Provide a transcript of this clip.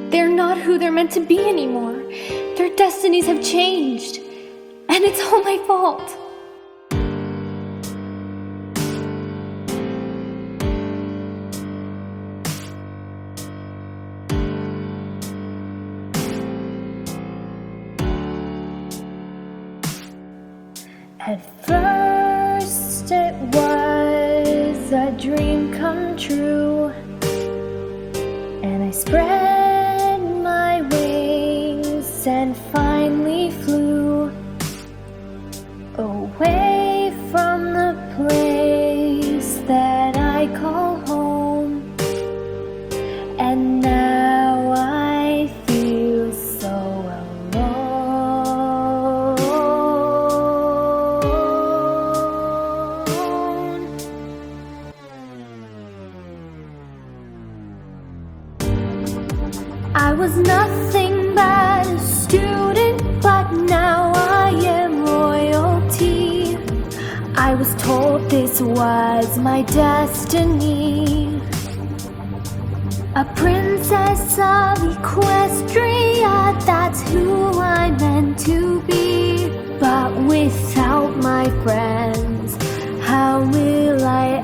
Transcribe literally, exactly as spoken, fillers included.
They're not who they're meant to be anymore. Their destinies have changed. And it's all my fault. At first it was a dream come true, and I spread my wings and finally flew away from the place that I call home. And now I feel so alone. I was nothing but a student, but now I am royalty. I was told this was my destiny, a princess of Equestria, that's who I'm meant to be. But without my friends, how will I